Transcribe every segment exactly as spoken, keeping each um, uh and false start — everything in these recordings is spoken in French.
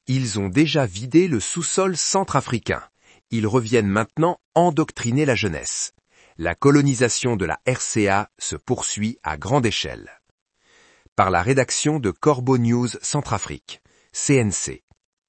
Ils ont déjà vidé le sous-sol centrafricain. Ils reviennent maintenant endoctriner la jeunesse. La colonisation de la R C A se poursuit à grande échelle. Par la rédaction de Corbeau News Centrafrique, C N C.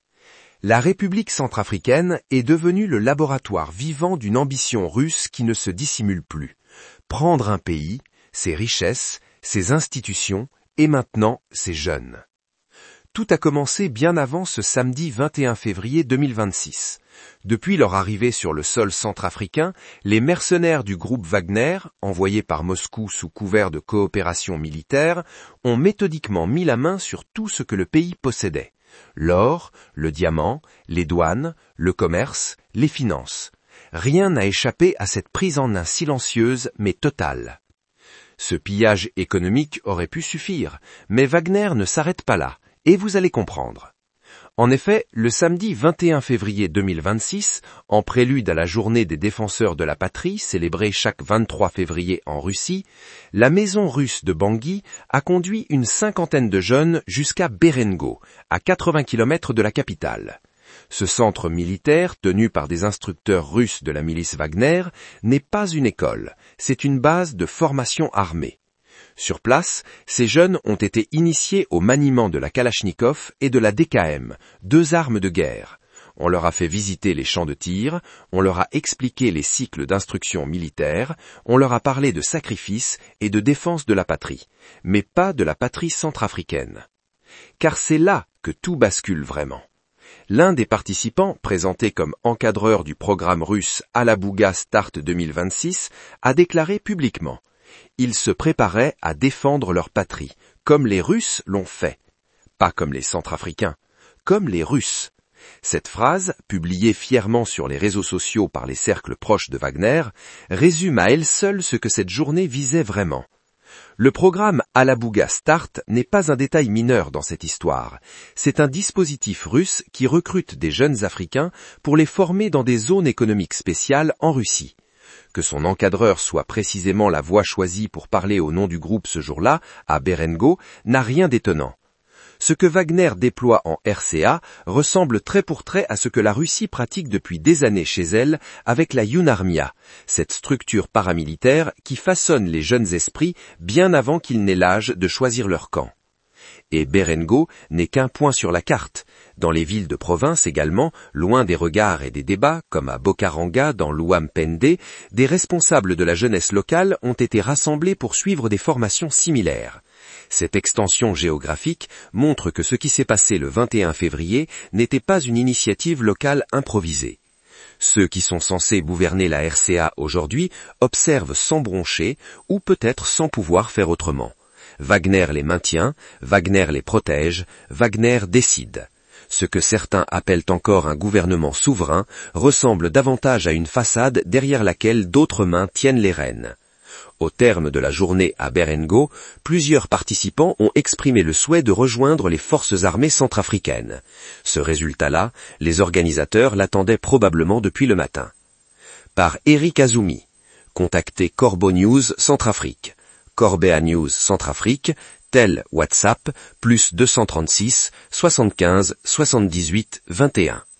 La République centrafricaine est devenue le laboratoire vivant d'une ambition russe qui ne se dissimule plus. Prendre un pays, ses richesses, ses institutions et maintenant ses jeunes. Tout a commencé bien avant ce samedi vingt et un février deux mille vingt-six. Depuis leur arrivée sur le sol centrafricain, les mercenaires du groupe Wagner, envoyés par Moscou sous couvert de coopération militaire, ont méthodiquement mis la main sur tout ce que le pays possédait. L'or, le diamant, les douanes, le commerce, les finances. Rien n'a échappé à cette prise en main silencieuse mais totale. Ce pillage économique aurait pu suffire, mais Wagner ne s'arrête pas là. Et vous allez comprendre. En effet, le samedi vingt et un février deux mille vingt-six, en prélude à la journée des défenseurs de la patrie, célébrée chaque vingt-trois février en Russie, la maison russe de Bangui a conduit une cinquantaine de jeunes jusqu'à Berengo, à quatre-vingts kilomètres de la capitale. Ce centre militaire, tenu par des instructeurs russes de la milice Wagner, n'est pas une école, c'est une base de formation armée. Sur place, ces jeunes ont été initiés au maniement de la Kalachnikov et de la D K M, deux armes de guerre. On leur a fait visiter les champs de tir, on leur a expliqué les cycles d'instruction militaire, on leur a parlé de sacrifice et de défense de la patrie, mais pas de la patrie centrafricaine. Car c'est là que tout bascule vraiment. L'un des participants, présenté comme encadreur du programme russe Alabouga Start deux mille vingt-six, a déclaré publiquement: ils se préparaient à défendre leur patrie, comme les Russes l'ont fait. Pas comme les Centrafricains, comme les Russes. Cette phrase, publiée fièrement sur les réseaux sociaux par les cercles proches de Wagner, résume à elle seule ce que cette journée visait vraiment. Le programme Alabouga Start n'est pas un détail mineur dans cette histoire. C'est un dispositif russe qui recrute des jeunes Africains pour les former dans des zones économiques spéciales en Russie. Que son encadreur soit précisément la voix choisie pour parler au nom du groupe ce jour-là, à Berengo, n'a rien d'étonnant. Ce que Wagner déploie en R C A ressemble trait pour trait à ce que la Russie pratique depuis des années chez elle avec la Younarmia, cette structure paramilitaire qui façonne les jeunes esprits bien avant qu'ils n'aient l'âge de choisir leur camp. Et Berengo n'est qu'un point sur la carte. Dans les villes de province également, loin des regards et des débats, comme à Bokaranga dans l'Ouham-Pendé, des responsables de la jeunesse locale ont été rassemblés pour suivre des formations similaires. Cette extension géographique montre que ce qui s'est passé le vingt et un février n'était pas une initiative locale improvisée. Ceux qui sont censés gouverner la R C A aujourd'hui observent sans broncher, ou peut-être sans pouvoir faire autrement. Wagner les maintient, Wagner les protège, Wagner décide. Ce que certains appellent encore un gouvernement souverain ressemble davantage à une façade derrière laquelle d'autres mains tiennent les rênes. Au terme de la journée à Berengo, plusieurs participants ont exprimé le souhait de rejoindre les forces armées centrafricaines. Ce résultat-là, les organisateurs l'attendaient probablement depuis le matin. Par Eric Azumi, contactez Corbeau News Centrafrique. Corbea News Centrafrique, tel WhatsApp, plus deux cent trente-six, soixante-quinze, soixante-dix-huit, vingt et un.